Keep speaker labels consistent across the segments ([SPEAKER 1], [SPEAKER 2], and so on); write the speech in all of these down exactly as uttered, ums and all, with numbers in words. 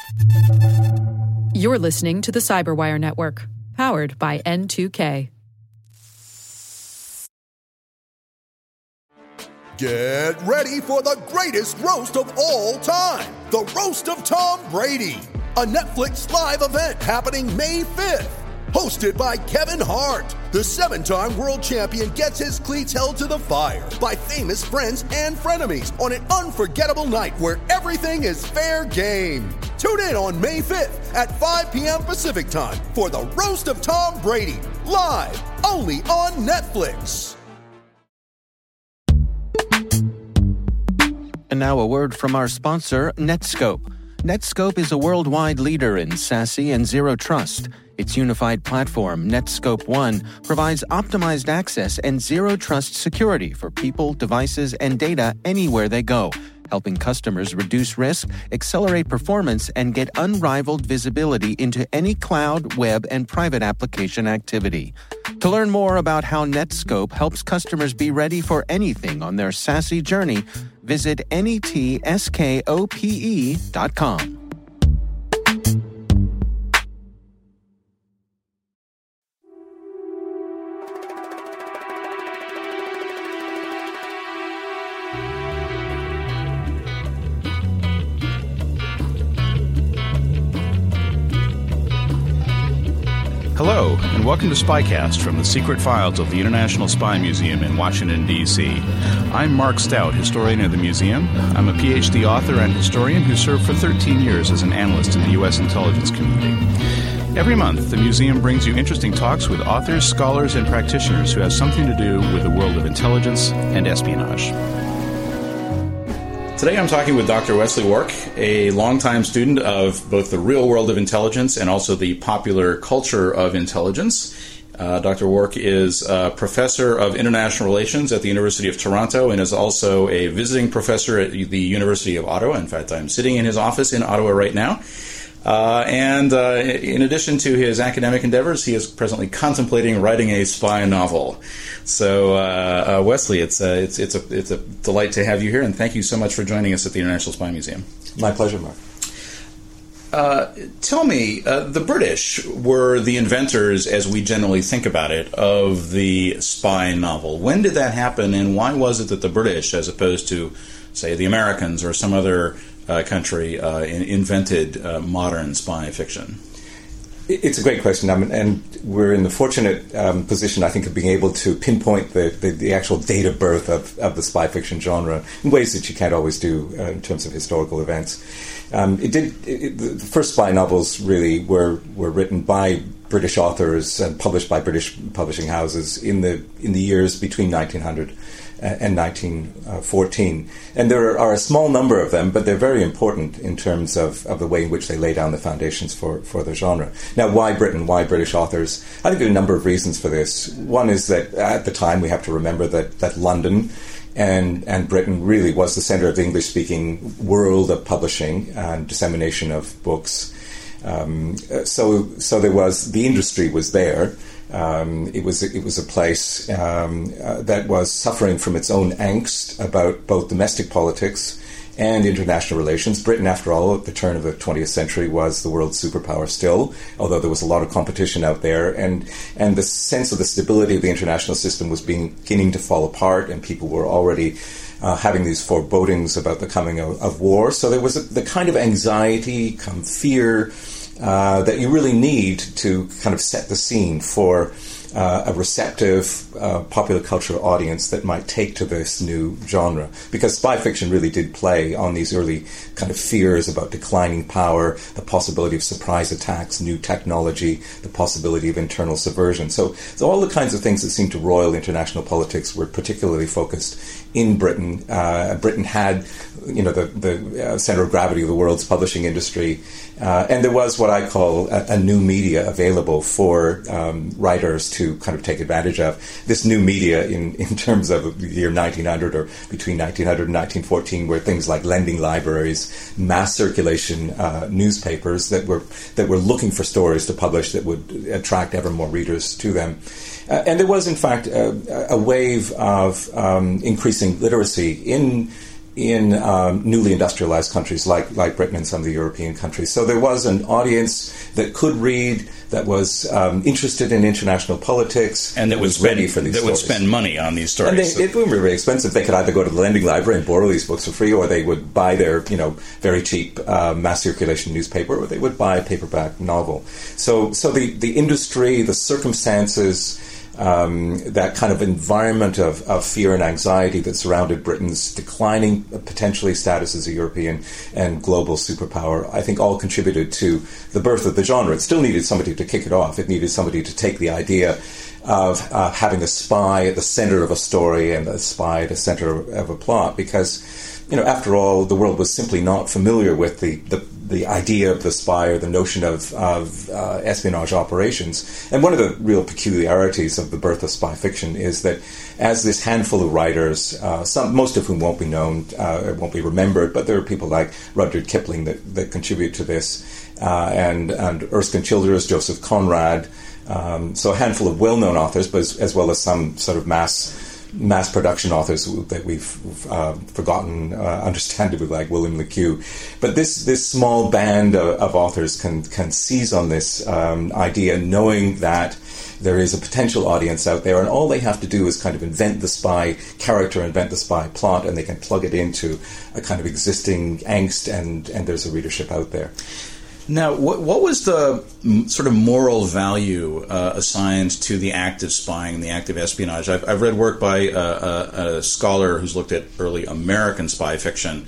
[SPEAKER 1] You're listening to the Cyberwire Network, powered by N two K.
[SPEAKER 2] Get ready for the greatest roast of all time, the Roast of Tom Brady, a Netflix live event happening May fifth. Hosted by Kevin Hart, the seven-time world champion gets his cleats held to the fire by famous friends and frenemies on an unforgettable night where everything is fair game. Tune in on May fifth at five p.m. Pacific time for the Roast of Tom Brady, live only on Netflix.
[SPEAKER 3] And now a word from our sponsor, Netscope. Netscope is a worldwide leader in SASE and Zero Trust. Its unified platform, Netscope One, provides optimized access and zero trust security for people, devices, and data anywhere they go, helping customers reduce risk, accelerate performance, and get unrivaled visibility into any cloud, web, and private application activity. To learn more about how Netscope helps customers be ready for anything on their SASE journey, visit netscope dot com.
[SPEAKER 4] Hello, and welcome to SpyCast from the secret files of the International Spy Museum in Washington, D C I'm Mark Stout, historian of the museum. I'm a P H D author and historian who served for thirteen years as an analyst in the U S intelligence community. Every month, the museum brings you interesting talks with authors, scholars, and practitioners who have something to do with the world of intelligence and espionage. Today I'm talking with Doctor Wesley Wark, a longtime student of both the real world of intelligence and also the popular culture of intelligence. Uh, Doctor Wark is a professor of international relations at the University of Toronto and is also a visiting professor at the University of Ottawa. In fact, I'm sitting in his office in Ottawa right now. Uh, and uh, in addition to his academic endeavors, he is presently contemplating writing a spy novel. So, uh, uh, Wesley, it's uh, it's it's a it's a delight to have you here, and thank you so much for joining us at the International Spy Museum.
[SPEAKER 5] My pleasure, Mark.
[SPEAKER 4] Uh, tell me, uh, the British were the inventors, as we generally think about it, of the spy novel. When did that happen, and why was it that the British, as opposed to, say, the Americans or some other Uh, country uh, in, invented uh, modern spy fiction?
[SPEAKER 5] It's a great question, I mean, and we're in the fortunate um, position, I think, of being able to pinpoint the, the, the actual date of birth of, of the spy fiction genre in ways that you can't always do uh, in terms of historical events. Um, it did. It, the first spy novels really were were written by British authors and published by British publishing houses in the in the years between nineteen hundred and nineteen fourteen. And there are a small number of them, but they're very important in terms of, of the way in which they lay down the foundations for, for the genre. Now, why Britain? Why British authors? I think there are a number of reasons for this. One is that at the time we have to remember that, that London and, and Britain really was the center of the English-speaking world of publishing and dissemination of books. Um, so, so there was, the industry was there. Um, it was it was a place um, uh, that was suffering from its own angst about both domestic politics and international relations. Britain, after all, at the turn of the twentieth century, was the world's superpower still, although there was a lot of competition out there, and and the sense of the stability of the international system was beginning to fall apart, and people were already uh, having these forebodings about the coming of, of war. So there was a, the kind of anxiety, come fear, Uh, that you really need to kind of set the scene for uh, a receptive uh, popular culture audience that might take to this new genre. Because spy fiction really did play on these early kind of fears about declining power, the possibility of surprise attacks, new technology, the possibility of internal subversion. So, so all the kinds of things that seemed to roil international politics were particularly focused in Britain. Uh, Britain had, you know, the, the uh, center of gravity of the world's publishing industry. Uh, and there was what I call a, a new media available for um, writers to kind of take advantage of. This new media in, in terms of the year nineteen hundred or between nineteen hundred and nineteen fourteen were things like lending libraries, mass circulation uh, newspapers that were that were looking for stories to publish that would attract ever more readers to them. Uh, and there was, in fact, a, a wave of um, increasing literacy in in um, newly industrialized countries like, like Britain and some of the European countries. So there was an audience that could read, that was um, interested in international politics,
[SPEAKER 4] and that was
[SPEAKER 5] spend, ready for these
[SPEAKER 4] that
[SPEAKER 5] stories.
[SPEAKER 4] would spend money on these stories.
[SPEAKER 5] And they,
[SPEAKER 4] so.
[SPEAKER 5] it wouldn't be very expensive. They could either go to the lending library and borrow these books for free, or they would buy their, you know, very cheap uh, mass circulation newspaper, or they would buy a paperback novel. So, so the, the industry, the circumstances, Um, that kind of environment of, of fear and anxiety that surrounded Britain's declining potentially status as a European and global superpower, I think all contributed to the birth of the genre. It still needed somebody to kick it off. It needed somebody to take the idea of uh, having a spy at the center of a story and a spy at the center of a plot, because, you know, after all, the world was simply not familiar with the, the the idea of the spy or the notion of, of uh, espionage operations. And one of the real peculiarities of the birth of spy fiction is that as this handful of writers, uh, some most of whom won't be known, uh, won't be remembered, but there are people like Rudyard Kipling that, that contribute to this, uh, and, and Erskine Childers, Joseph Conrad, um, so a handful of well-known authors, but as, as well as some sort of mass mass production authors that we've uh, forgotten, uh, understandably, like William Le Queux. But this this small band of, of authors can can seize on this um, idea, knowing that there is a potential audience out there, and all they have to do is kind of invent the spy character, invent the spy plot, and they can plug it into a kind of existing angst, and, and there's a readership out there.
[SPEAKER 4] Now, what, what was the m- sort of moral value uh, assigned to the act of spying and the act of espionage? I've, I've read work by uh, a, a scholar who's looked at early American spy fiction,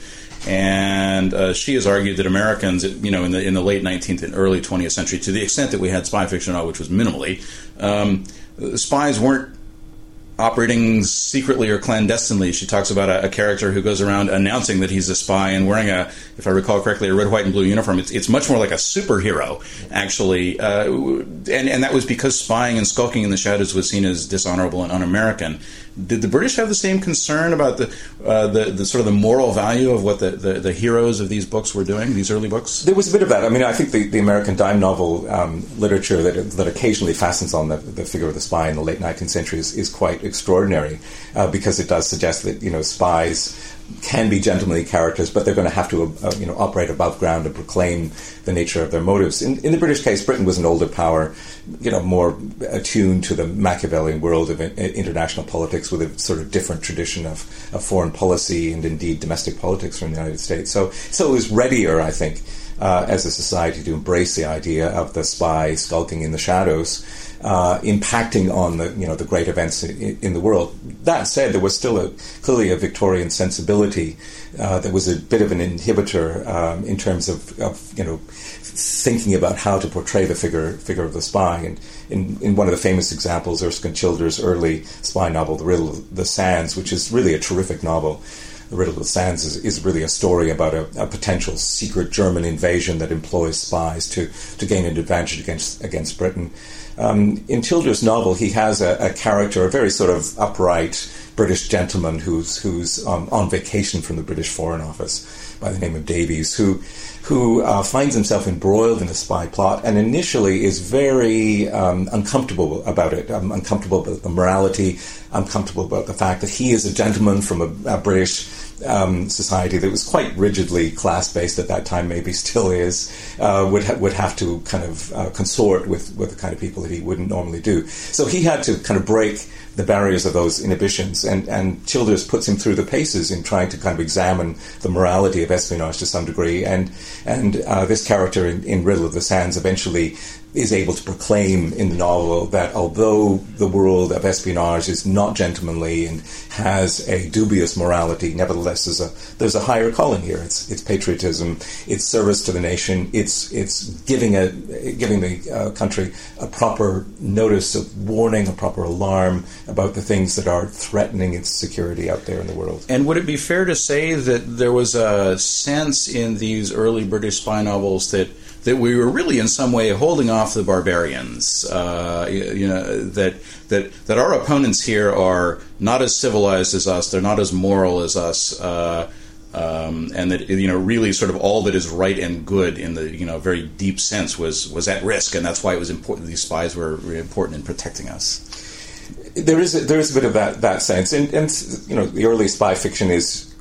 [SPEAKER 4] and uh, she has argued that Americans, you know, in the in the late nineteenth and early twentieth century, to the extent that we had spy fiction, which was minimally, um, spies weren't operating secretly or clandestinely. She talks about a, a character who goes around announcing that he's a spy and wearing a, if I recall correctly, a red, white, and blue uniform. It's, it's much more like a superhero, actually. Uh, and, and that was because spying and skulking in the shadows was seen as dishonorable and un-American. Did the British have the same concern about the uh, the, the sort of the moral value of what the, the, the heroes of these books were doing, these early books?
[SPEAKER 5] There was a bit of that. I mean, I think the, the American dime novel um, literature that that occasionally fastens on the, the figure of the spy in the late nineteenth century is, is quite extraordinary, uh, because it does suggest that, you know, spies can be gentlemanly characters, but they're going to have to uh, you know, operate above ground and proclaim the nature of their motives. In, in the British case, Britain was an older power, you know, more attuned to the Machiavellian world of international politics, with a sort of different tradition of, of foreign policy and indeed domestic politics from the United States. So, so it was readier, I think, uh, as a society to embrace the idea of the spy skulking in the shadows, Uh, impacting on the, you know, the great events in, in the world. That said, there was still a, clearly a Victorian sensibility uh, that was a bit of an inhibitor um, in terms of, of, you know, thinking about how to portray the figure figure of the spy. And in, in one of the famous examples, Erskine Childers' early spy novel, The Riddle of the Sands, which is really a terrific novel. The Riddle of the Sands is, is really a story about a, a potential secret German invasion that employs spies to, to gain an advantage against against Britain. Um, in Childers' novel, he has a, a character, a very sort of upright British gentleman who's who's um, on vacation from the British Foreign Office by the name of Davies, who who uh, finds himself embroiled in a spy plot and initially is very um, uncomfortable about it, um, uncomfortable about the morality, uncomfortable about the fact that he is a gentleman from a, a British um, society that was quite rigidly class-based at that time, maybe still is, uh, would ha- would have to kind of uh, consort with, with the kind of people that he wouldn't normally do. So he had to kind of break the barriers of those inhibitions, and, and Childers puts him through the paces in trying to kind of examine the morality of espionage to some degree, and and uh, this character in, in Riddle of the Sands eventually is able to proclaim in the novel that although the world of espionage is not gentlemanly and has a dubious morality, nevertheless there's a there's a higher calling here. It's it's patriotism, it's service to the nation, it's it's giving a giving the uh, country a proper notice of warning, a proper alarm about the things that are threatening its security out there in the world.
[SPEAKER 4] And would it be fair to say that there was a sense in these early British spy novels that that we were really in some way holding off the barbarians, uh, you, you know, that that that our opponents here are not as civilized as us, they're not as moral as us, uh, um, and that, you know, really sort of all that is right and good in the, you know, very deep sense was was at risk, and that's why it was important. These spies were really important in protecting us.
[SPEAKER 5] There is a, there is a bit of that that sense, and, and you know, the early spy fiction is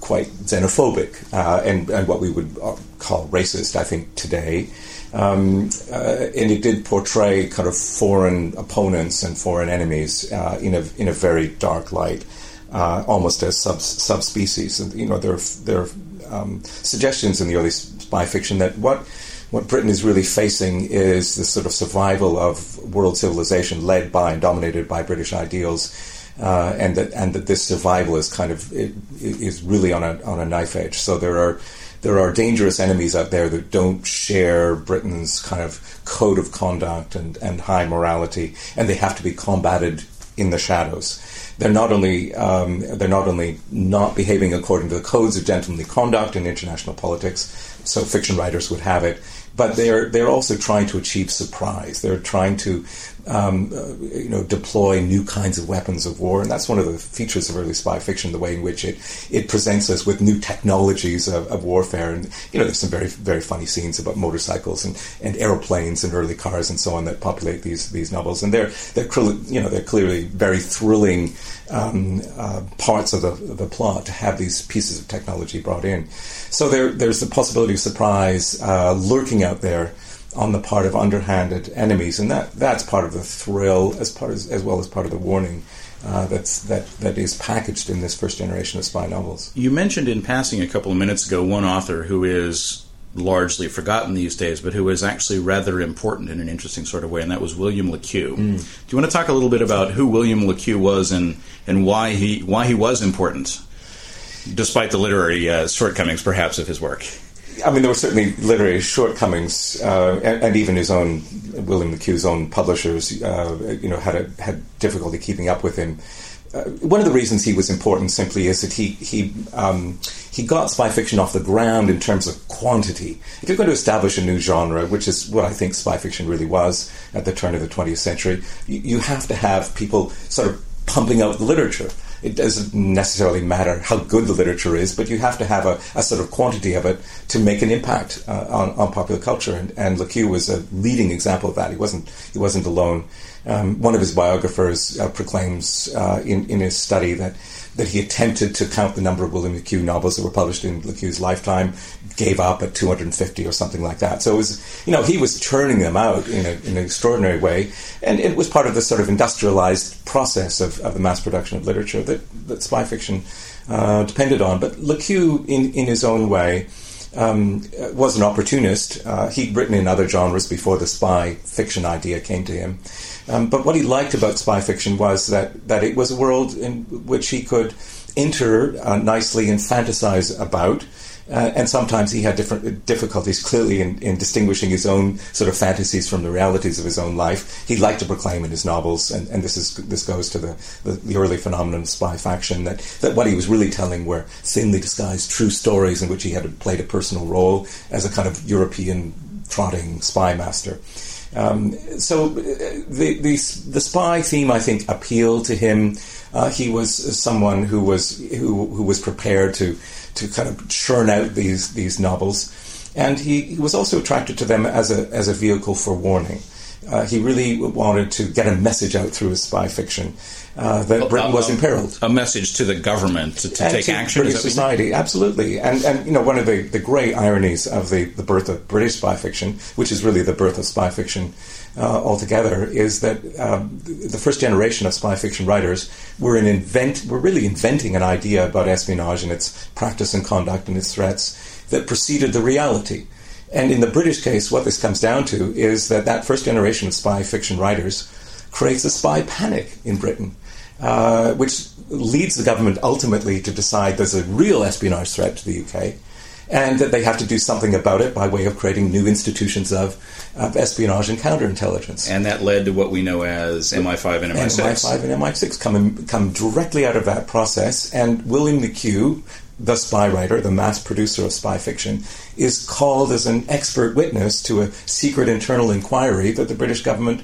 [SPEAKER 5] quite xenophobic uh, and, and what we would call racist, I think, today. Um, uh, and it did portray kind of foreign opponents and foreign enemies uh, in a in a very dark light, uh, almost as sub subspecies. And you know, there are, there are um, suggestions in the early spy fiction that what what Britain is really facing is the sort of survival of world civilization led by and dominated by British ideals, uh, and that and that this survival is kind of it, is really on a on a knife edge. So there are. There are dangerous enemies out there that don't share Britain's kind of code of conduct and, and high morality, and they have to be combated in the shadows. They're not only um, they're not only not behaving according to the codes of gentlemanly conduct in international politics, so fiction writers would have it, but they're they're also trying to achieve surprise. They're trying to um, uh, you know deploy new kinds of weapons of war, and that's one of the features of early spy fiction, the way in which it it presents us with new technologies of, of warfare. And you know, there's some very very funny scenes about motorcycles and, and airplanes and early cars and so on that populate these these novels, and they're they're you know they're clearly very thrilling um, uh, parts of the of the plot to have these pieces of technology brought in. So there there's the possibility of surprise uh, lurking out there on the part of underhanded enemies, and that, that's part of the thrill as part as, as well as part of the warning uh, that's that that is packaged in this first generation of spy novels.
[SPEAKER 4] You mentioned in passing a couple of minutes ago one author who is largely forgotten these days, but who was actually rather important in an interesting sort of way, and that was William Le Queux. Mm. Do you want to talk a little bit about who William Le Queux was and and why he why he was important, despite the literary uh, shortcomings, perhaps, of his work?
[SPEAKER 5] I mean, there were certainly literary shortcomings, uh, and, and even his own, William Le Queux's own publishers, uh, you know, had a, had difficulty keeping up with him. Uh, one of the reasons he was important simply is that he he um, he got spy fiction off the ground in terms of quantity. If you're going to establish a new genre, which is what I think spy fiction really was at the turn of the twentieth century, you, you have to have people sort of pumping out the literature. It doesn't necessarily matter how good the literature is, but you have to have a, a sort of quantity of it to make an impact uh, on, on popular culture. And, and Le Queux was a leading example of that. He wasn't he wasn't alone. Um, one of his biographers uh, proclaims uh, in, in his study that that he attempted to count the number of William Le Queux novels that were published in Le Queux's lifetime, gave up at two hundred fifty or something like that. So it was, you know, he was churning them out in, a, in an extraordinary way, and it was part of the sort of industrialized process of, of the mass production of literature that, that spy fiction uh, depended on. But Le Queux, in, in his own way, um, was an opportunist. Uh, he'd written in other genres before the spy fiction idea came to him. Um, but what he liked about spy fiction was that, that it was a world in which he could enter uh, nicely and fantasize about. Uh, and sometimes he had different difficulties, clearly, in, in distinguishing his own sort of fantasies from the realities of his own life. He liked to proclaim in his novels, and, and this is this goes to the, the, the early phenomenon of spy fiction, that, that what he was really telling were thinly disguised true stories in which he had played a personal role as a kind of European trotting spy master. Um, so the, the the spy theme, I think, appealed to him. Uh, he was someone who was who who was prepared to to kind of churn out these these novels, and he, he was also attracted to them as a as a vehicle for warning. Uh, he really wanted to get a message out through his spy fiction uh, that well, Britain was
[SPEAKER 4] a,
[SPEAKER 5] imperiled.
[SPEAKER 4] A message to the government to, to take
[SPEAKER 5] to
[SPEAKER 4] action.
[SPEAKER 5] British society, absolutely. And and you know, one of the, the great ironies of the, the birth of British spy fiction, which is really the birth of spy fiction uh, altogether, is that um, the first generation of spy fiction writers were in invent were really inventing an idea about espionage and its practice and conduct and its threats that preceded the reality. And in the British case, what this comes down to is that that first generation of spy fiction writers creates a spy panic in Britain, uh, which leads the government ultimately to decide there's a real espionage threat to the U K, and that they have to do something about it by way of creating new institutions of, of espionage and counterintelligence.
[SPEAKER 4] And that led to what we know as M I five and M I six.
[SPEAKER 5] M I five and M I six come, in, come directly out of that process, and William Le Queux, the spy writer, the mass producer of spy fiction, is called as an expert witness to a secret internal inquiry that the British government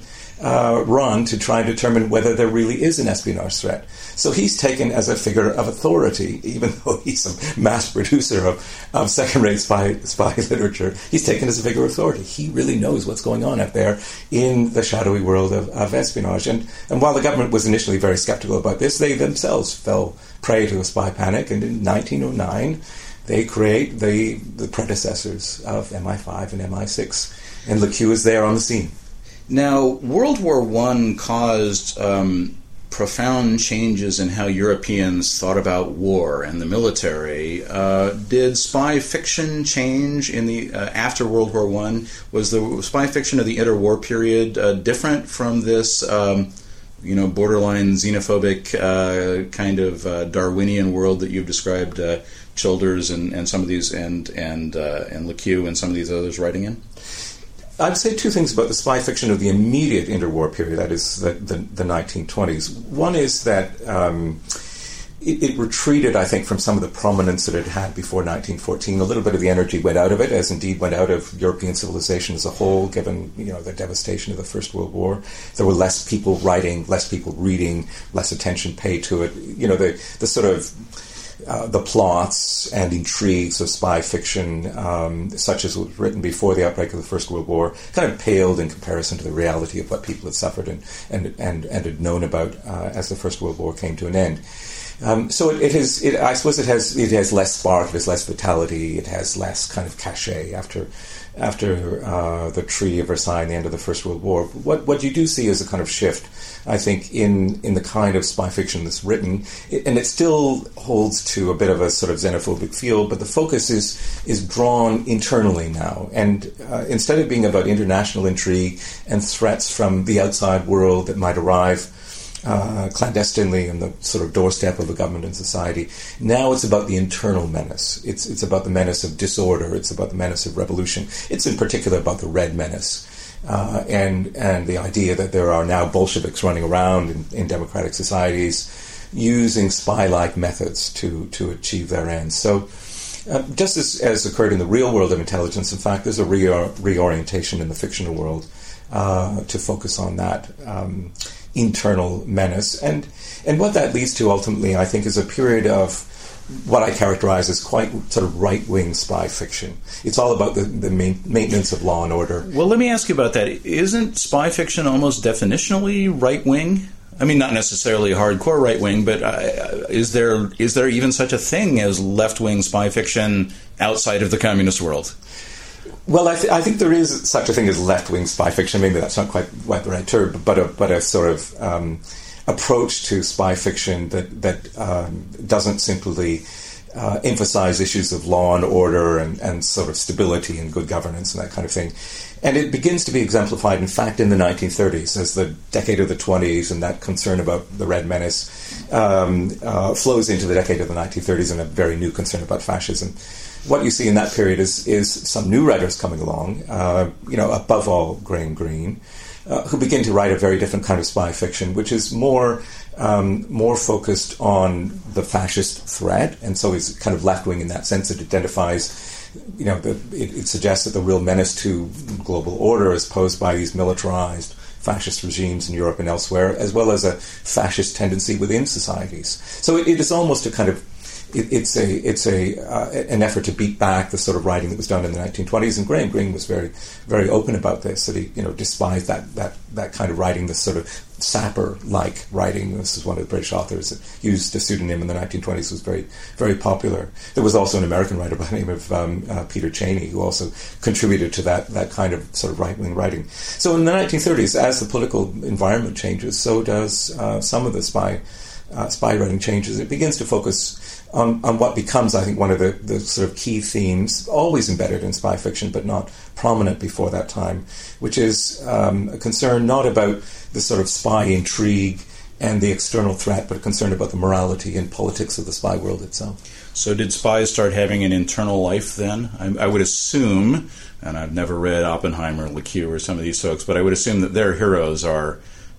[SPEAKER 5] uh, run to try and determine whether there really is an espionage threat. So he's taken as a figure of authority, even though he's a mass producer of, of second-rate spy, spy literature. He's taken as a figure of authority. He really knows what's going on out there in the shadowy world of, of espionage. And, and while the government was initially very skeptical about this, they themselves fell prey to a spy panic. And in nineteen oh nine, they create the, the predecessors of M I five and M I six. And Le Queux is there on the scene.
[SPEAKER 4] Now, World War One caused um, profound changes in how Europeans thought about war and the military. Uh, did spy fiction change in the uh, after World War One? Was the spy fiction of the interwar period uh, different from this, um, you know, borderline xenophobic uh, kind of uh, Darwinian world that you've described uh, Childers and, and some of these and and uh, and Le Queux and some of these others writing in?
[SPEAKER 5] I'd say two things about the spy fiction of the immediate interwar period, that is, the, the, the nineteen twenties. One is that um, it, it retreated, I think, from some of the prominence that it had before nineteen fourteen. A little bit of the energy went out of it, as indeed went out of European civilization as a whole, given, you know, the devastation of the First World War. There were less people writing, less people reading, less attention paid to it. You know, the, the sort of Uh, the plots and intrigues of spy fiction, um, such as was written before the outbreak of the First World War, kind of paled in comparison to the reality of what people had suffered and and and, and had known about uh, as the First World War came to an end. Um, so it, it has, it, I suppose, it has it has less spark, it has less vitality, it has less kind of cachet after after uh, the Treaty of Versailles and the end of the First World War. What what you do see is a kind of shift, I think, in, in the kind of spy fiction that's written, and it still holds to a bit of a sort of xenophobic feel, but the focus is is drawn internally now. And uh, instead of being about international intrigue and threats from the outside world that might arrive uh, clandestinely on the sort of doorstep of the government and society, now it's about the internal menace. It's it's about the menace of disorder. It's about the menace of revolution. It's in particular about the Red Menace. Uh, and and the idea that there are now Bolsheviks running around in, in democratic societies using spy-like methods to, to achieve their ends. So uh, just as, as occurred in the real world of intelligence, in fact, there's a re- reorientation in the fictional world uh, to focus on that um, internal menace. And, and what that leads to ultimately, I think, is a period of what I characterize as quite sort of right-wing spy fiction. It's all about the, the main, maintenance of law and order.
[SPEAKER 4] Well, let me ask you about that. Isn't spy fiction almost definitionally right-wing? I mean, not necessarily hardcore right-wing, but uh, is there is there even such a thing as left-wing spy fiction outside of the communist world?
[SPEAKER 5] Well, I, th- I think there is such a thing as left-wing spy fiction. Maybe that's not quite, quite the right term, but a, but a sort of Um, approach to spy fiction that that um, doesn't simply uh, emphasize issues of law and order and, and sort of stability and good governance and that kind of thing. And it begins to be exemplified, in fact, in the nineteen thirties as the decade of the twenties, and that concern about the Red Menace um, uh, flows into the decade of the nineteen thirties and a very new concern about fascism. What you see in that period is is some new writers coming along, uh, you know, above all Graham Greene, Uh, who begin to write a very different kind of spy fiction, which is more um, more focused on the fascist threat, and so is kind of left-wing in that sense. It identifies, you know, the, it, it suggests that the real menace to global order is posed by these militarized fascist regimes in Europe and elsewhere, as well as a fascist tendency within societies. So it, it is almost a kind of It, it's a it's a uh, an effort to beat back the sort of writing that was done in the nineteen twenties, and Graham Greene was very very open about this. That he you know despised that that, that kind of writing, this sort of sapper-like writing. This is one of the British authors that used a pseudonym in the nineteen twenties, was very very popular. There was also an American writer by the name of um, uh, Peter Cheney, who also contributed to that that kind of sort of right-wing writing. So in the nineteen thirties, as the political environment changes, so does uh, some of the spy uh, spy writing changes. It begins to focus On, on what becomes, I think, one of the, the sort of key themes, always embedded in spy fiction, but not prominent before that time, which is um, a concern not about the sort of spy intrigue and the external threat, but a concern about the morality and politics of the spy world itself.
[SPEAKER 4] So did spies start having an internal life then? I, I would assume, and I've never read Oppenheimer, Le Queux, or some of these folks, but I would assume that their heroes are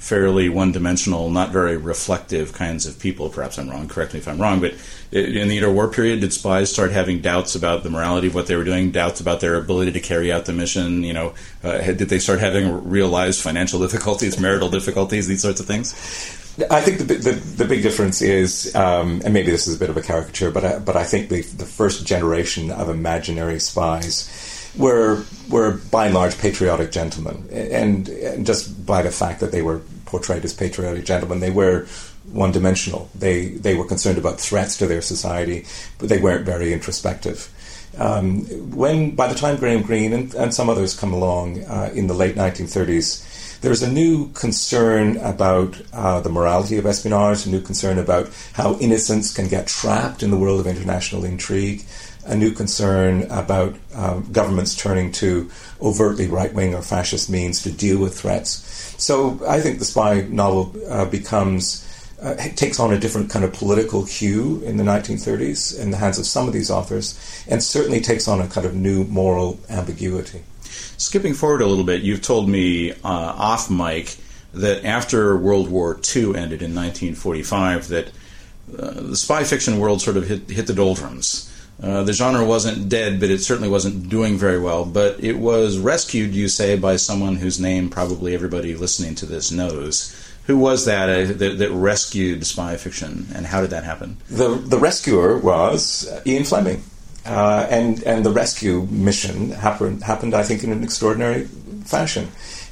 [SPEAKER 4] fairly one-dimensional, not very reflective kinds of people. Perhaps I'm wrong. Correct me if I'm wrong. But in the interwar period, did spies start having doubts about the morality of what they were doing, doubts about their ability to carry out the mission? You know, uh, did they start having realized financial difficulties, marital difficulties, these sorts of things?
[SPEAKER 5] I think the the, the big difference is, um, and maybe this is a bit of a caricature, but I, but I think the the first generation of imaginary spies were were by and large patriotic gentlemen, and, and just by the fact that they were portrayed as patriotic gentlemen, they were one-dimensional. They they were concerned about threats to their society, but they weren't very introspective. Um, when by the time Graham Greene and, and some others come along uh, in the late nineteen thirties, there's a new concern about uh, the morality of espionage, a new concern about how innocents can get trapped in the world of international intrigue, a new concern about uh, governments turning to overtly right-wing or fascist means to deal with threats. So I think the spy novel uh, becomes, uh, takes on a different kind of political hue in the nineteen thirties in the hands of some of these authors, and certainly takes on a kind of new moral ambiguity.
[SPEAKER 4] Skipping forward a little bit, you've told me uh, off mic that after World War Two ended in nineteen forty-five, that uh, the spy fiction world sort of hit, hit the doldrums. Uh, the genre wasn't dead, but it certainly wasn't doing very well. But it was rescued, you say, by someone whose name probably everybody listening to this knows. Who was that uh, that, that rescued spy fiction, and how did that happen?
[SPEAKER 5] The the rescuer was Ian Fleming. Uh, and and the rescue mission happened, happened, I think, in an extraordinary fashion.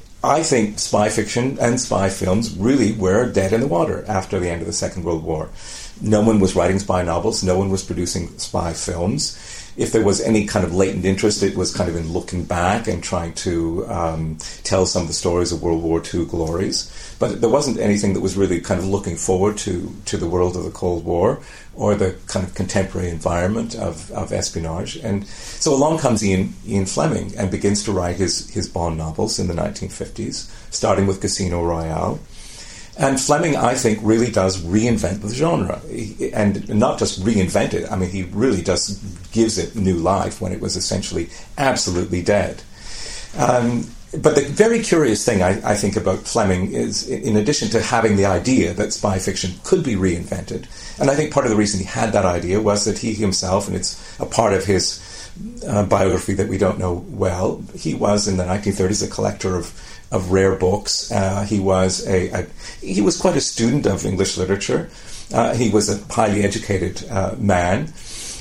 [SPEAKER 5] I think spy fiction and spy films really were dead in the water after the end of the Second World War. No one was writing spy novels. No one was producing spy films. If there was any kind of latent interest, it was kind of in looking back and trying to um, tell some of the stories of World War Two glories. But there wasn't anything that was really kind of looking forward to, to the world of the Cold War or the kind of contemporary environment of, of espionage. And so along comes Ian, Ian Fleming and begins to write his, his Bond novels in the nineteen fifties, starting with Casino Royale. And Fleming, I think, really does reinvent the genre. He, and not just reinvent it, I mean, he really just gives it new life when it was essentially absolutely dead. Um, but the very curious thing, I, I think, about Fleming is, in addition to having the idea that spy fiction could be reinvented, and I think part of the reason he had that idea was that he himself, and it's a part of his uh, biography that we don't know well, he was, in the nineteen thirties, a collector of of rare books. Uh, he was a, a he was quite a student of English literature. Uh, he was a highly educated uh, man,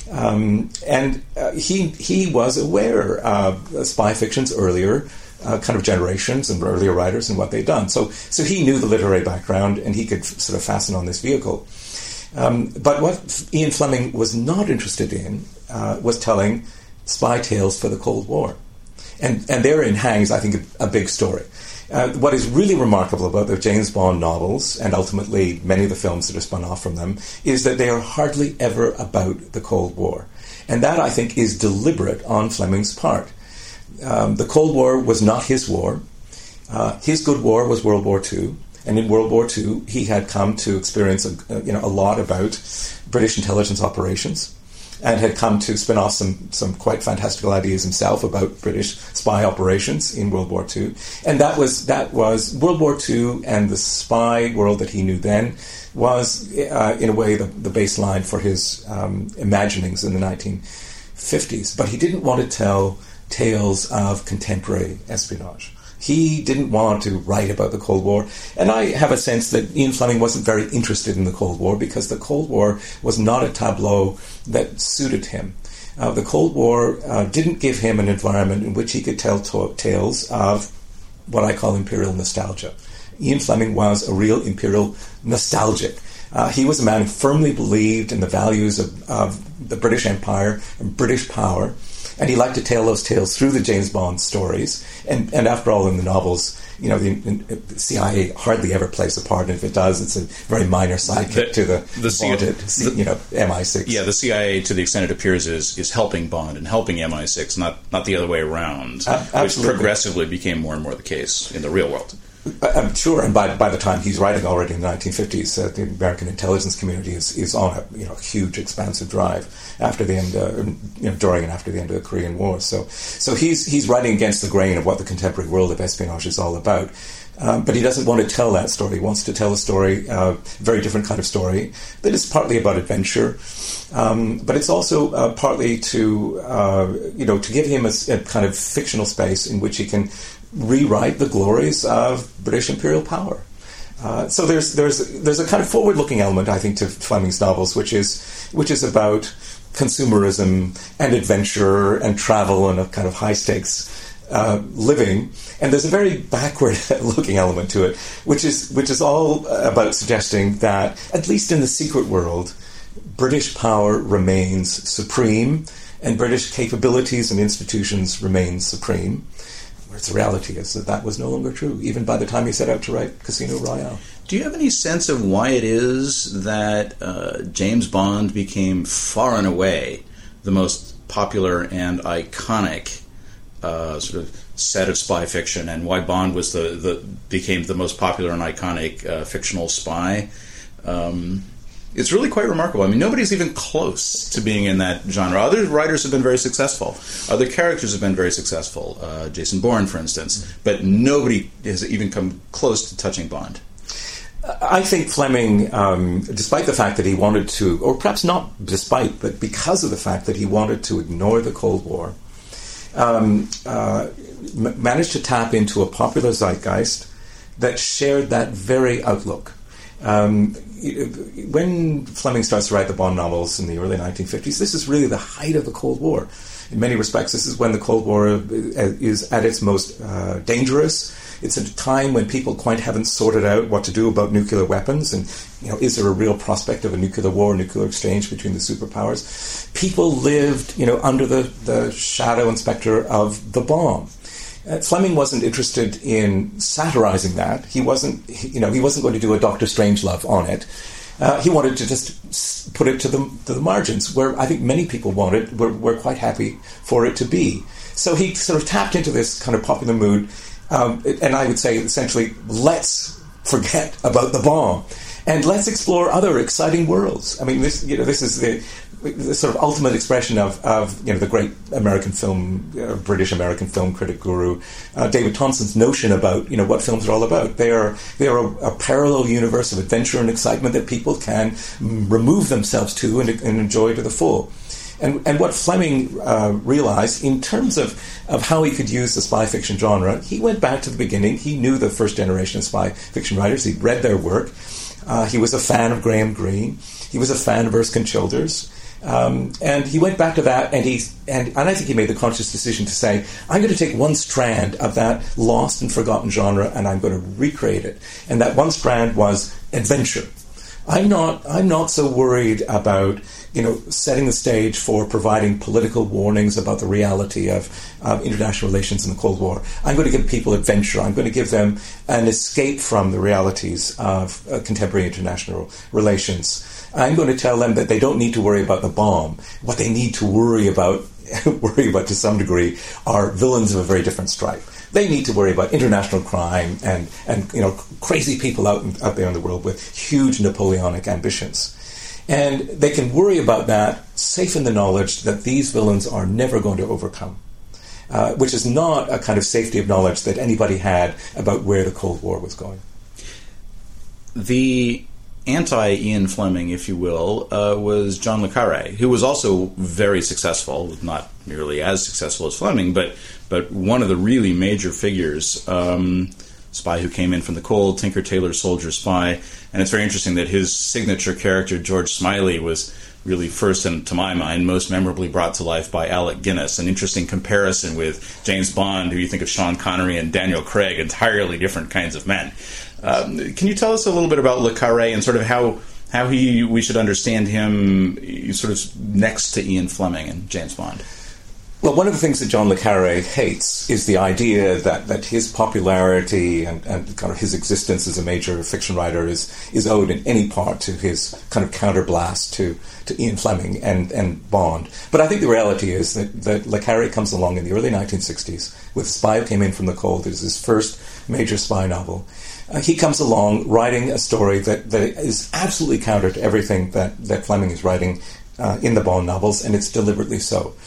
[SPEAKER 5] um, and uh, he he was aware of spy fiction's earlier uh, kind of generations and earlier writers and what they'd done. So so he knew the literary background, and he could f- sort of fasten on this vehicle. Um, but what Ian Fleming was not interested in uh, was telling spy tales for the Cold War. And and therein hangs, I think, a, a big story. Uh, what is really remarkable about the James Bond novels, and ultimately many of the films that are spun off from them, is that they are hardly ever about the Cold War. And that, I think, is deliberate on Fleming's part. Um, the Cold War was not his war. Uh, his good war was World War Two. And in World War Two, he had come to experience a, you know, a lot about British intelligence operations, and had come to spin off some, some quite fantastical ideas himself about British spy operations in World War Two. And that was that was World War Two, and the spy world that he knew then was, uh, in a way, the, the baseline for his um, imaginings in the nineteen fifties. But he didn't want to tell tales of contemporary espionage. He didn't want to write about the Cold War. And I have a sense that Ian Fleming wasn't very interested in the Cold War because the Cold War was not a tableau that suited him. Uh, the Cold War uh, didn't give him an environment in which he could tell to- tales of what I call imperial nostalgia. Ian Fleming was a real imperial nostalgic. Uh, he was a man who firmly believed in the values of, of the British Empire and British power. And he liked to tell those tales through the James Bond stories. And, and after all, in the novels, you know, the, the C I A hardly ever plays a part. And if it does, it's a very minor sidekick the, to the, the vaunted, the, you know, M I six.
[SPEAKER 4] Yeah, the C I A, to the extent it appears, is is helping Bond and helping M I six, not not the other way around, uh, which progressively became more and more the case in the real world.
[SPEAKER 5] I'm sure, and by by the time he's writing already in the nineteen fifties, uh, the American intelligence community is, is on a you know huge, expansive drive after the end, uh, you know, during and after the end of the Korean War. So, so he's he's writing against the grain of what the contemporary world of espionage is all about. Um, but he doesn't want to tell that story. He wants to tell a story, a uh, very different kind of story, that is partly about adventure, um, but it's also uh, partly to, uh, you know, to give him a, a kind of fictional space in which he can rewrite the glories of British imperial power. Uh, so there's there's there's a kind of forward-looking element, I think, to Fleming's novels, which is which is about consumerism and adventure and travel and a kind of high-stakes uh, living. And there's a very backward-looking element to it, which is which is all about suggesting that, at least in the secret world, British power remains supreme, and British capabilities and institutions remain supreme. Whereas the reality is that that was no longer true, even by the time he set out to write Casino Royale.
[SPEAKER 4] Do you have any sense of why it is that uh, James Bond became far and away the most popular and iconic uh, sort of set of spy fiction, and why Bond was the, the became the most popular and iconic uh, fictional spy? Um, It's really quite remarkable. I mean, nobody's even close to being in that genre. Other writers have been very successful. Other characters have been very successful. Uh, Jason Bourne, for instance. But nobody has even come close to touching Bond.
[SPEAKER 5] I think Fleming, um, despite the fact that he wanted to, or perhaps not despite, but because of the fact that he wanted to ignore the Cold War, um, uh, m- managed to tap into a popular zeitgeist that shared that very outlook. Um, when Fleming starts to write the Bond novels in the early nineteen fifties, this is really the height of the Cold War. In many respects, this is when the Cold War is at its most uh, dangerous. It's a time when people quite haven't sorted out what to do about nuclear weapons, and you know, is there a real prospect of a nuclear war, nuclear exchange between the superpowers? People lived, you know, under the, the shadow and specter of the bomb. Uh, Fleming wasn't interested in satirizing that. He wasn't, you know, he wasn't going to do a Doctor Strangelove on it. Uh, he wanted to just put it to the to the margins, where I think many people wanted, were, were quite happy for it to be. So he sort of tapped into this kind of popular mood, um, and I would say essentially, let's forget about the bomb, and let's explore other exciting worlds. I mean, this, you know, this is the. the sort of ultimate expression of, of you know, the great American film, uh, British American film critic guru, uh, David Thompson's notion about, you know, what films are all about. They are they are a, a parallel universe of adventure and excitement that people can remove themselves to and, and enjoy to the full. And and what Fleming uh, realized in terms of, of how he could use the spy fiction genre, he went back to the beginning. He knew the first generation of spy fiction writers. He'd read their work. Uh, he was a fan of Graham Greene. He was a fan of Erskine Childers. Um, and he went back to that, and he and, and I think he made the conscious decision to say, I'm going to take one strand of that lost and forgotten genre, and I'm going to recreate it. And that one strand was adventure. I'm not I'm not so worried about, you know, setting the stage for providing political warnings about the reality of, of international relations in the Cold War. I'm going to give people adventure. I'm going to give them an escape from the realities of uh, contemporary international relations. I'm going to tell them that they don't need to worry about the bomb. What they need to worry about, worry about to some degree, are villains of a very different stripe. They need to worry about international crime and, and you know, crazy people out, out there in the world with huge Napoleonic ambitions. And they can worry about that, safe in the knowledge that these villains are never going to overcome, uh, which is not a kind of safety of knowledge that anybody had about where the Cold War was going.
[SPEAKER 4] The anti-Ian Fleming, if you will, uh, was John le Carré, who was also very successful, not nearly as successful as Fleming, but but one of the really major figures, um, spy who came in from the cold, Tinker, Tailor, Soldier, Spy. And it's very interesting that his signature character, George Smiley, was really first, and to my mind, most memorably brought to life by Alec Guinness. An interesting comparison with James Bond, who you think of Sean Connery and Daniel Craig, entirely different kinds of men. Um, can you tell us a little bit about le Carré and sort of how how he we should understand him sort of next to Ian Fleming and James Bond?
[SPEAKER 5] Well, one of the things that John le Carré hates is the idea that, that his popularity and, and kind of his existence as a major fiction writer is is owed in any part to his kind of counterblast to, to Ian Fleming and, and Bond. But I think the reality is that, that le Carré comes along in the early nineteen sixties with Spy Who Came In From the Cold. It is his first major spy novel. Uh, he comes along writing a story that, that is absolutely counter to everything that, that Fleming is writing uh, in the Bond novels, and it's deliberately so.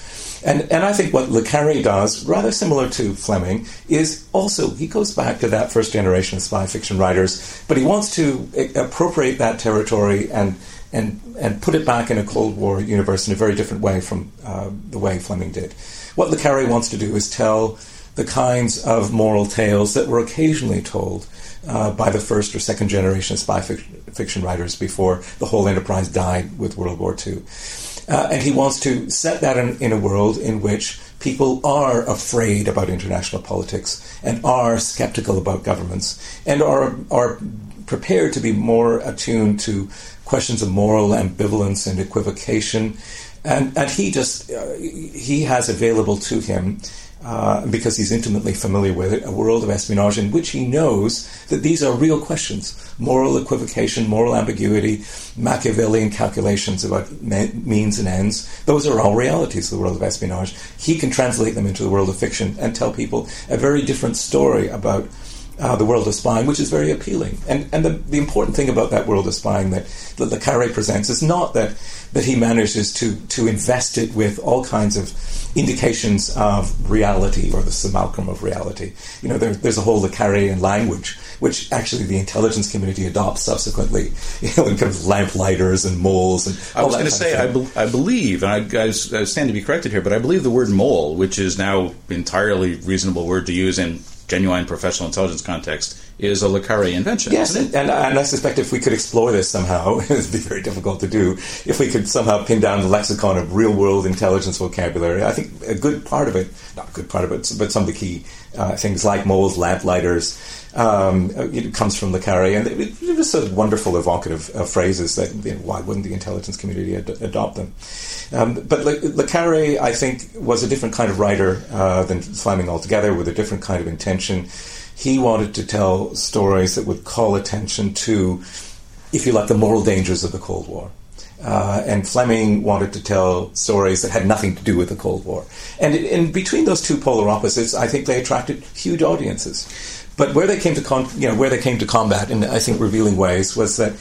[SPEAKER 5] And and I think what Le Carre does, rather similar to Fleming, is also, he goes back to that first generation of spy fiction writers, but he wants to appropriate that territory and and and put it back in a Cold War universe in a very different way from uh, the way Fleming did. What Le Carre wants to do is tell the kinds of moral tales that were occasionally told uh, by the first or second generation of spy fiction, fiction writers before the whole enterprise died with World War Two. Uh, and he wants to set that in, in a world in which people are afraid about international politics and are skeptical about governments and are are prepared to be more attuned to questions of moral ambivalence and equivocation. And and he just, uh, he has available to him, uh, because he's intimately familiar with it, a world of espionage in which he knows that these are real questions. Moral equivocation, moral ambiguity, Machiavellian calculations about me- means and ends. Those are all realities of the world of espionage. He can translate them into the world of fiction and tell people a very different story about Uh, the world of spying, which is very appealing. And and the, the important thing about that world of spying that, that Le Carre presents is not that that he manages to to invest it with all kinds of indications of reality or the simulacrum of reality. You know, there, there's a whole Le Carrean language, which actually the intelligence community adopts subsequently, you know, in kind of lamplighters and moles and all
[SPEAKER 4] I was
[SPEAKER 5] that
[SPEAKER 4] going to say,
[SPEAKER 5] of
[SPEAKER 4] I, be, I believe, and I, I, I stand to be corrected here, but I believe the word mole, which is now entirely reasonable word to use in genuine professional intelligence context, is a Le Carre invention.
[SPEAKER 5] Yes, and, and, and I suspect if we could explore this somehow, it would be very difficult to do, if we could somehow pin down the lexicon of real-world intelligence vocabulary. I think a good part of it, not a good part of it, but some of the key uh, things like moles, lamplighters, um, it comes from Le Carre, and it, it was sort of wonderful, evocative uh, phrases that, you know, why wouldn't the intelligence community ad- adopt them? Um, but Le, Le Carre, I think, was a different kind of writer uh, than Fleming altogether, with a different kind of intention. He wanted to tell stories that would call attention to, if you like, the moral dangers of the Cold War. Uh, and Fleming wanted to tell stories that had nothing to do with the Cold War. And in between those two polar opposites, I think they attracted huge audiences. But where they came to, con- you know, where they came to combat in, I think, revealing ways, was that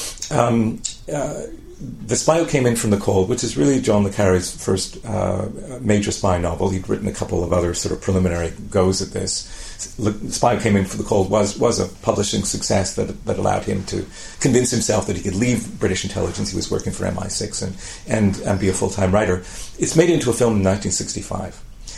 [SPEAKER 5] um, uh, The Spy Who Came In From the Cold, which is really John Le Carre's first uh, major spy novel. He'd written a couple of other sort of preliminary goes at this. The Spy Who Came In From the Cold was was a publishing success that that allowed him to convince himself that he could leave British intelligence. He was working for M I six and and, and be a full-time writer. It's made into a film in nineteen sixty-five.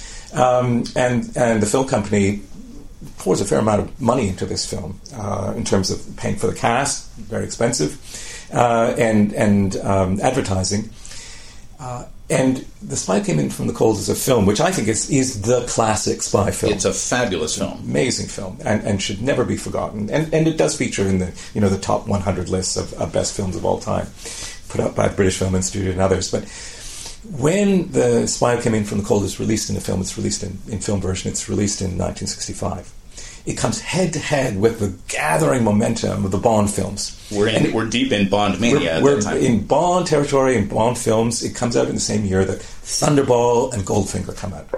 [SPEAKER 5] Um, and, and the film company pours a fair amount of money into this film uh, in terms of paying for the cast, very expensive, uh, and, and um, advertising. Uh, and The Spy Who Came In From the Cold is a film which I think is, is the classic spy film.
[SPEAKER 4] It's a fabulous film.
[SPEAKER 5] Amazing film, and, and should never be forgotten. And, and it does feature in the, you know, the top one hundred lists of, of best films of all time, put up by the British Film Institute and others. But when The Spy Who Came In From the Cold is released in a film, it's released in, in film version, it's released in nineteen sixty-five. It comes head-to-head with the gathering momentum of the Bond films.
[SPEAKER 4] We're in,
[SPEAKER 5] it,
[SPEAKER 4] we're deep in Bond mania
[SPEAKER 5] we're,
[SPEAKER 4] at
[SPEAKER 5] we're
[SPEAKER 4] that time.
[SPEAKER 5] in Bond territory, in Bond films. It comes out in the same year that Thunderball and Goldfinger come out.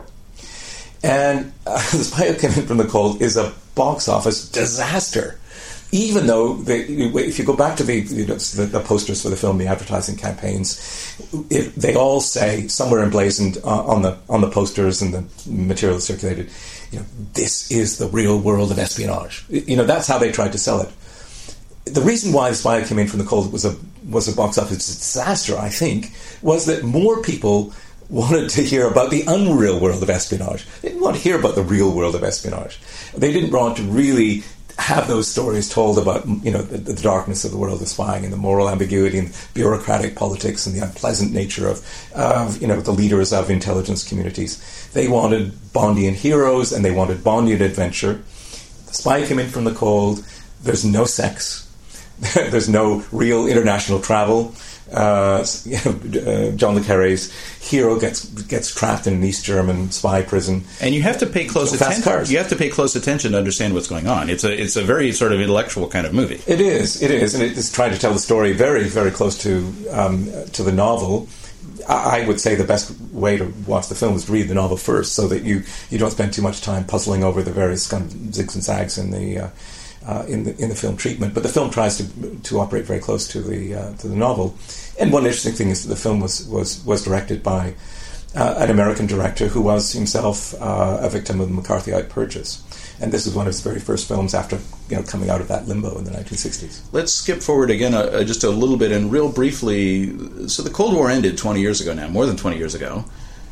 [SPEAKER 5] And uh, The Spy Who Came In From the Cold is a box office disaster. Even though, they, if you go back to the, you know, the, the posters for the film, the advertising campaigns, it, they all say, somewhere emblazoned uh, on the on the posters and the material circulated, you know, this is the real world of espionage. You know, that's how they tried to sell it. The reason why The Spy Who Came In From the Cold was a was a box office disaster, I think, was that more people wanted to hear about the unreal world of espionage. They didn't want to hear about the real world of espionage. They didn't want to really have those stories told about, you know, the, the darkness of the world of spying and the moral ambiguity and bureaucratic politics and the unpleasant nature of, of, you know, the leaders of intelligence communities. They wanted Bondian heroes and they wanted Bondian adventure. The Spy Who Came In From the Cold. There's no sex. There's no real international travel. Uh, you know, uh, John Le Carre's hero gets gets trapped in an East German spy prison,
[SPEAKER 4] and you have to pay close
[SPEAKER 5] Fast
[SPEAKER 4] attention.
[SPEAKER 5] cars.
[SPEAKER 4] You have to pay close attention to understand what's going on. It's a it's a very sort of intellectual kind of movie.
[SPEAKER 5] It is, it is, and it is trying to tell the story very, very close to um, to the novel. I would say the best way to watch the film is to read the novel first, so that you, you don't spend too much time puzzling over the various kind of zigs and zags in the. Uh, Uh, in the in the film treatment, but the film tries to to operate very close to the uh, to the novel. And one interesting thing is that the film was was was directed by uh, an American director who was himself uh, a victim of the McCarthyite purges. And this was one of his very first films after, you know, coming out of that limbo in the nineteen sixties.
[SPEAKER 4] Let's skip forward again uh, just a little bit and real briefly. So the Cold War ended twenty years ago now, more than twenty years ago.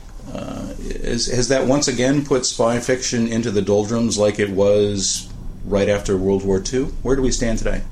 [SPEAKER 4] Uh, is, has that once again put spy fiction into the doldrums like it was right after World War Two? Where do we stand today?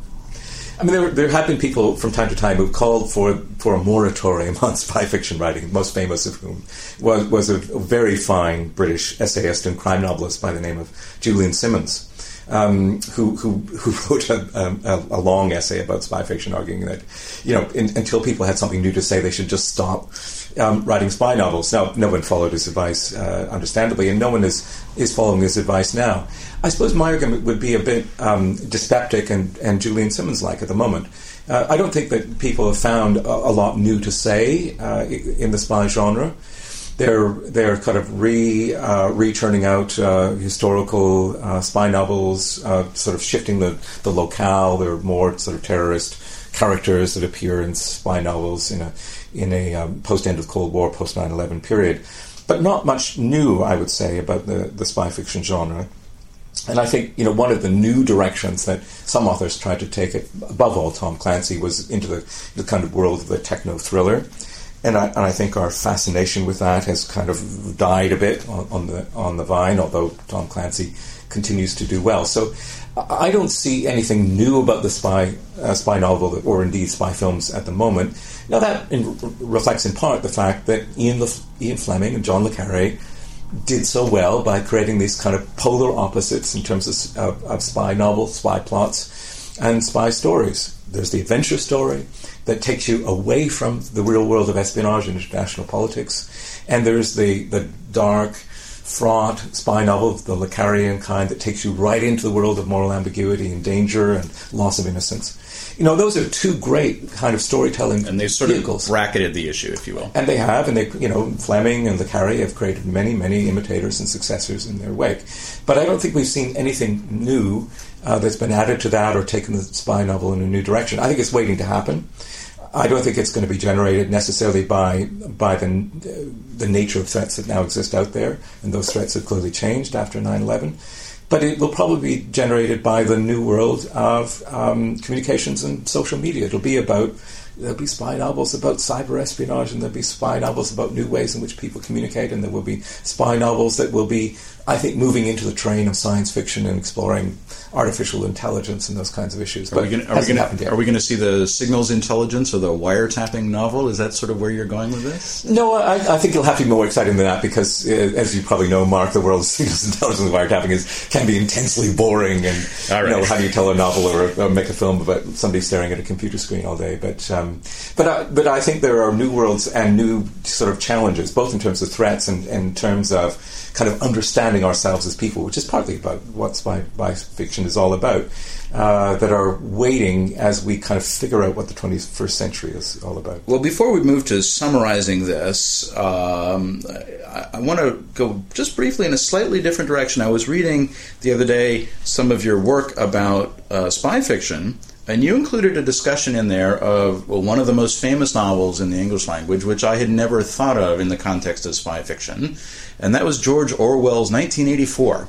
[SPEAKER 5] I mean, there, there have been people from time to time who've called for for a moratorium on spy fiction writing, most famous of whom was, was a, a very fine British essayist and crime novelist by the name of Julian Simmons, um, who, who who wrote a, a, a long essay about spy fiction, arguing that, you know, in, until people had something new to say, they should just stop um, writing spy novels. Now, no one followed his advice, uh, understandably, and no one is, is following his advice now. I suppose my argument would be a bit um, dyspeptic and, and Julian Simmons-like at the moment. Uh, I don't think that people have found a, a lot new to say uh, in the spy genre. They're they're kind of re uh, re-turning out uh, historical uh, spy novels, uh, sort of shifting the, the locale. There are more sort of terrorist characters that appear in spy novels in a in a um, post-end of the Cold War, post nine eleven period. But not much new, I would say, about the, the spy fiction genre. And I think, you know, one of the new directions that some authors tried to take it, above all Tom Clancy, was into the, the kind of world of the techno-thriller. And I, and I think our fascination with that has kind of died a bit on, on the on the vine, although Tom Clancy continues to do well. So I don't see anything new about the spy uh, spy novel or indeed spy films at the moment. Now that in, reflects in part the fact that Ian, Le, Ian Fleming and John le Carré did so well by creating these kind of polar opposites in terms of, of, of spy novels, spy plots, and spy stories. There's the adventure story that takes you away from the real world of espionage and international politics, and there's the, the dark, fraught spy novel of the le Carréan kind that takes you right into the world of moral ambiguity and danger and loss of innocence. You know, those are two great kind of storytelling
[SPEAKER 4] and they've sort
[SPEAKER 5] vehicles.
[SPEAKER 4] of bracketed the issue, if you will.
[SPEAKER 5] And they have, and they, you know, Fleming and le Carré have created many, many imitators and successors in their wake. But I don't think we've seen anything new uh, that's been added to that or taken the spy novel in a new direction. I think it's waiting to happen. I don't think it's going to be generated necessarily by by the the nature of threats that now exist out there, and those threats have clearly changed after nine eleven. But it will probably be generated by the new world of um, communications and social media. It'll be about, there'll be spy novels about cyber espionage, and there'll be spy novels about new ways in which people communicate, and there will be spy novels that will be, I think, moving into the train of science fiction and exploring artificial intelligence and those kinds of issues. But
[SPEAKER 4] are we going to see the signals intelligence or the wiretapping novel? Is that sort of where you're going with this?
[SPEAKER 5] No, I, I think it'll have to be more exciting than that because, uh, as you probably know, Mark, the world of signals intelligence and wiretapping is can be intensely boring. And
[SPEAKER 4] right.
[SPEAKER 5] You know, how do you tell a novel or, or make a film about somebody staring at a computer screen all day? But um, but I, but I think there are new worlds and new sort of challenges, both in terms of threats and, and in terms of kind of understanding ourselves as people, which is partly about what spy, spy fiction is all about, uh, that are waiting as we kind of figure out what the twenty-first century is all about.
[SPEAKER 4] Well, before we move to summarizing this, um, I, I want to go just briefly in a slightly different direction. I was reading the other day some of your work about uh, spy fiction, and you included a discussion in there of well, one of the most famous novels in the English language, which I had never thought of in the context of spy fiction, and that was George Orwell's nineteen eighty-four.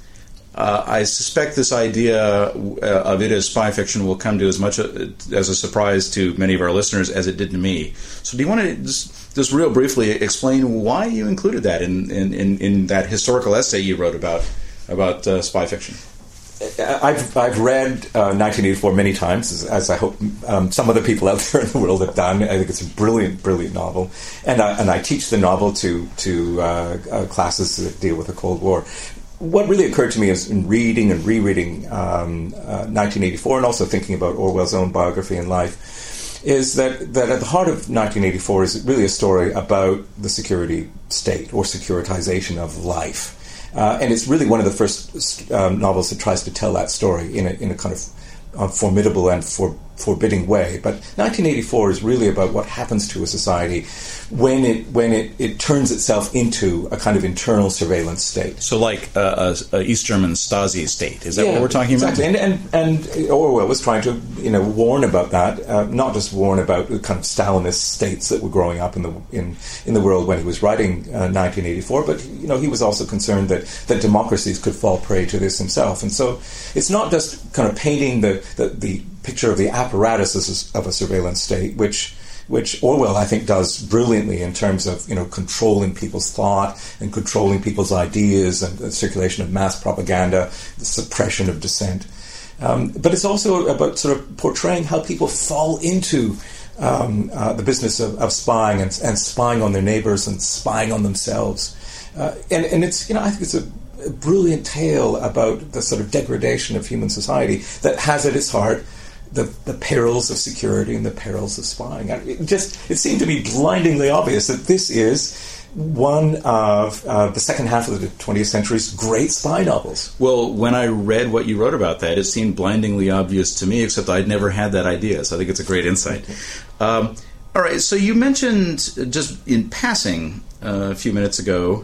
[SPEAKER 4] Uh, I suspect this idea uh, of it as spy fiction will come to as much a, as a surprise to many of our listeners as it did to me. So do you want to just, just real briefly explain why you included that in, in, in, in that historical essay you wrote about, about uh, spy fiction?
[SPEAKER 5] I've I've read uh, nineteen eighty-four many times, as, as I hope um, some other people out there in the world have done. I think it's a brilliant, brilliant novel, and I, and I teach the novel to to uh, uh, classes that deal with the Cold War. What really occurred to me is in reading and rereading um, uh, nineteen eighty-four, and also thinking about Orwell's own biography and life, is that that at the heart of nineteen eighty-four is really a story about the security state or securitization of life. Uh, and it's really one of the first um, novels that tries to tell that story in a, in a kind of uh, formidable and for, forbidding way. But nineteen eighty-four is really about what happens to a society when it when it, it turns itself into a kind of internal surveillance state.
[SPEAKER 4] So like a, a, a East German Stasi state. Is that yeah, what we're talking
[SPEAKER 5] exactly.
[SPEAKER 4] about?
[SPEAKER 5] And, and and Orwell was trying to you know warn about that, uh, not just warn about the kind of Stalinist states that were growing up in the in, in the world when he was writing uh, nineteen eighty-four, but you know he was also concerned that, that democracies could fall prey to this himself. And so it's not just kind of painting the, the, the picture of the apparatus of a surveillance state, which which Orwell, I think, does brilliantly in terms of, you know, controlling people's thought and controlling people's ideas and the circulation of mass propaganda, the suppression of dissent. Um, but it's also about sort of portraying how people fall into um, uh, the business of, of spying and, and spying on their neighbors and spying on themselves. Uh, and, and it's, you know, I think it's a, a brilliant tale about the sort of degradation of human society that has at its heart The, the perils of security and the perils of spying. It just it seemed to be blindingly obvious that this is one of uh, the second half of the twentieth century's great spy novels.
[SPEAKER 4] Well, when I read what you wrote about that, it seemed blindingly obvious to me, except I'd never had that idea, so I think it's a great insight. Um, all right, so you mentioned, just in passing uh, a few minutes ago,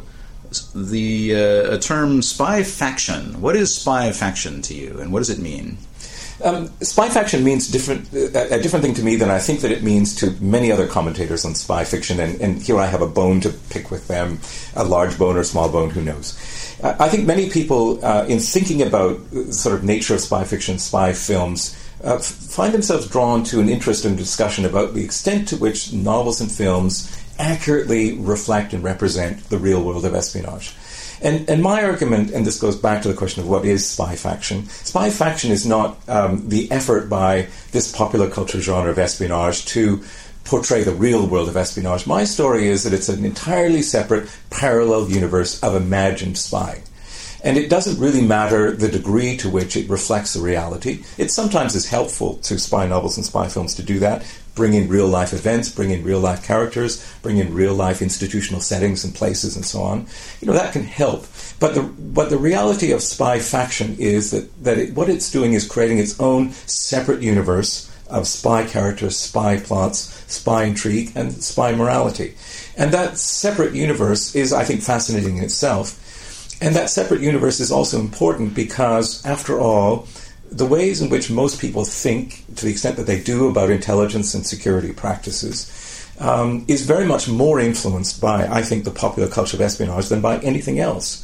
[SPEAKER 4] the uh, a term spy faction. What is spy faction to you, and what does it mean?
[SPEAKER 5] Um, spy faction means different, uh, a different thing to me than I think that it means to many other commentators on spy fiction, and, and here I have a bone to pick with them, a large bone or small bone, who knows. Uh, I think many people, uh, in thinking about the sort of nature of spy fiction, spy films, uh, f- find themselves drawn to an interest in discussion about the extent to which novels and films accurately reflect and represent the real world of espionage. And, and my argument, and this goes back to the question of what is spy faction, spy faction is not um, the effort by this popular culture genre of espionage to portray the real world of espionage. My story is that it's an entirely separate, parallel universe of imagined spying. And it doesn't really matter the degree to which it reflects the reality. It sometimes is helpful to spy novels and spy films to do that, bring in real-life events, bring in real-life characters, bring in real-life institutional settings and places and so on. You know, that can help. But the but the reality of spy faction is that, that it, what it's doing is creating its own separate universe of spy characters, spy plots, spy intrigue, and spy morality. And that separate universe is, I think, fascinating in itself. And that separate universe is also important because, after all, the ways in which most people think, to the extent that they do, about intelligence and security practices, um, is very much more influenced by, I think, the popular culture of espionage than by anything else.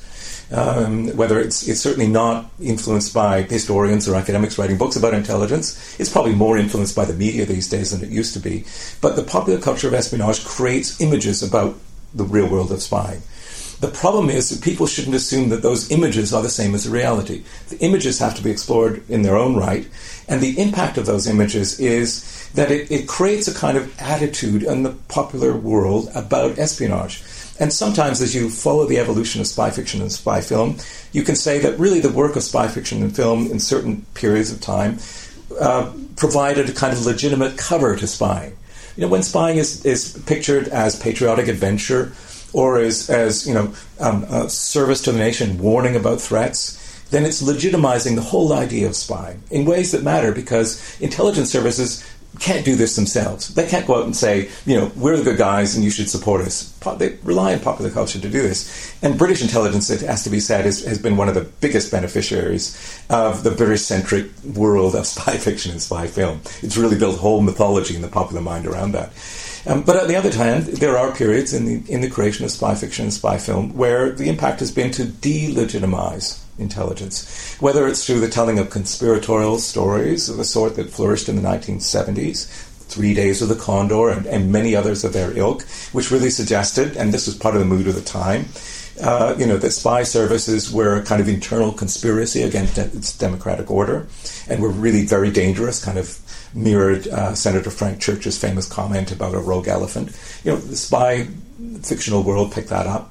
[SPEAKER 5] Um, whether it's it's certainly not influenced by historians or academics writing books about intelligence, it's probably more influenced by the media these days than it used to be. But the popular culture of espionage creates images about the real world of spying. The problem is that people shouldn't assume that those images are the same as the reality. The images have to be explored in their own right, and the impact of those images is that it, it creates a kind of attitude in the popular world about espionage. And sometimes, as you follow the evolution of spy fiction and spy film, you can say that really the work of spy fiction and film in certain periods of time uh, provided a kind of legitimate cover to spying. You know, when spying is, is pictured as patriotic adventure, or as, as you know, um, uh, service to the nation, warning about threats, then it's legitimizing the whole idea of spying in ways that matter, because intelligence services can't do this themselves. They can't go out and say, you know, we're the good guys and you should support us. They rely on popular culture to do this. And British intelligence, it has to be said, is, has been one of the biggest beneficiaries of the British-centric world of spy fiction and spy film. It's really built whole mythology in the popular mind around that. Um, but on the other hand, there are periods in the in the creation of spy fiction and spy film where the impact has been to delegitimize intelligence, whether it's through the telling of conspiratorial stories of the sort that flourished in the nineteen seventies, Three Days of the Condor, and, and many others of their ilk, which really suggested, and this was part of the mood of the time, uh, you know, that spy services were a kind of internal conspiracy against its democratic order, and were really very dangerous, kind of mirrored uh, Senator Frank Church's famous comment about a rogue elephant. You know, the spy fictional world picked that up.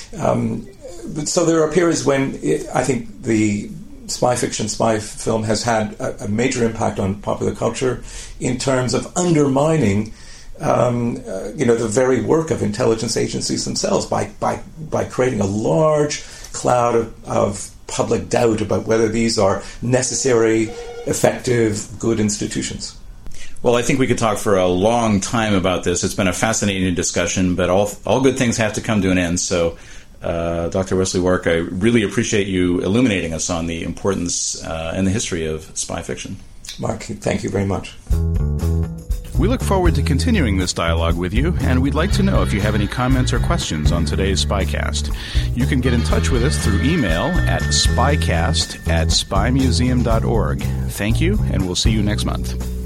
[SPEAKER 5] Um, so there are periods when it, I think the spy fiction, spy film has had a, a major impact on popular culture in terms of undermining, um, uh, you know, the very work of intelligence agencies themselves by by by creating a large cloud of, of public doubt about whether these are necessary, effective, good institutions.
[SPEAKER 4] Well, I think we could talk for a long time about this. It's been a fascinating discussion, but all all good things have to come to an end. So, uh, Doctor Wesley Wark, I really appreciate you illuminating us on the importance uh, and the history of spy fiction.
[SPEAKER 5] Mark, thank you very much.
[SPEAKER 6] We look forward to continuing this dialogue with you, and we'd like to know if you have any comments or questions on today's Spycast. You can get in touch with us through email at spycast at spy museum dot org. Thank you, and we'll see you next month.